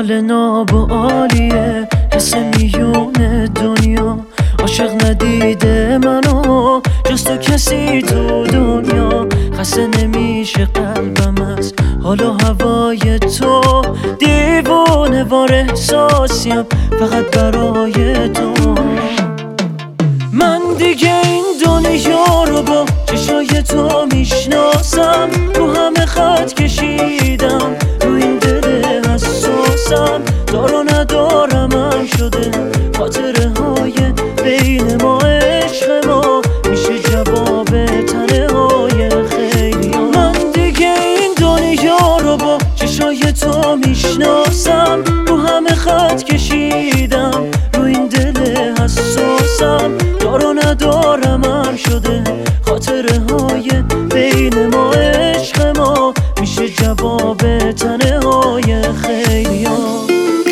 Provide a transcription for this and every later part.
حال ناب و عالیه، حس میون دنیا. عاشق ندیده منو جز تو کسی تو دنیا. خسته نمیشه قلبم از حال و هوای تو. دیوونه وار احساسیم فقط برای تو. من دیگه این دنیا رو با چشای تو میشناسم. رو همه خط کشیدم، رو این دل حساسم. دار و ندارمم شده خاطره های بین ما. عشق ما میشه جواب تنه های خیلی ها. من دیگه این دنیا رو با چشای تو میشناسم. رو همه خط کشیدم، رو این دل حساسم. دار و ندارمم شده خاطره های بین ما. عشق ما میشه جواب تنه های خیلی ها.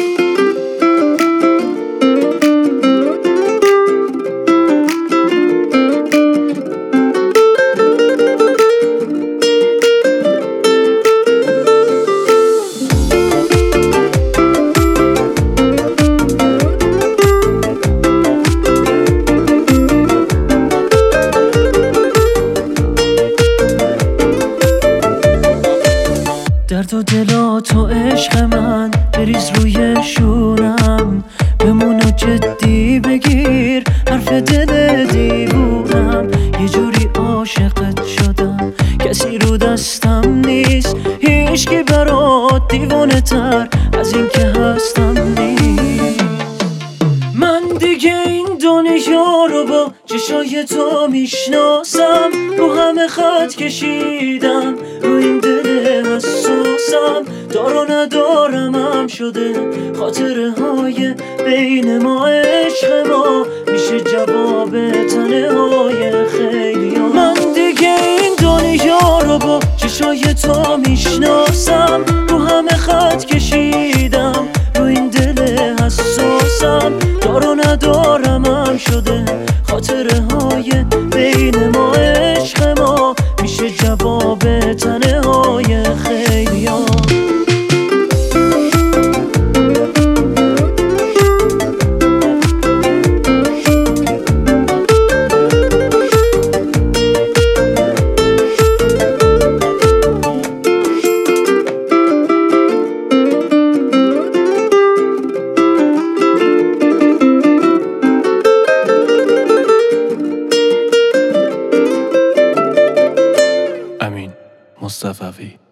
درد و دلات و عشق من بریز روی شونم. بمون و جدی بگیر حرف دل دیوونم. یه جوری عاشقت شدم کسی رو دستم نیست. هیچکی برات دیوونه تر از این که هستم نیست. من دیگه این دنیا رو با چشای تو میشناسم. رو همه خط کشیدم، رو این دل حساسم. دار و ندارمم شده خاطره های بین ما. عشق ما میشه جواب تنه های خیلی ها. من دیگه این دنیا رو با چشای تو میشناسم. رو همه خط کشیدم، رو این دل حساسم. دار و ندارمم شده خاطره های بین ما. عشق ما میشه جواب تنه های خیلی ها. امین مصطفوی.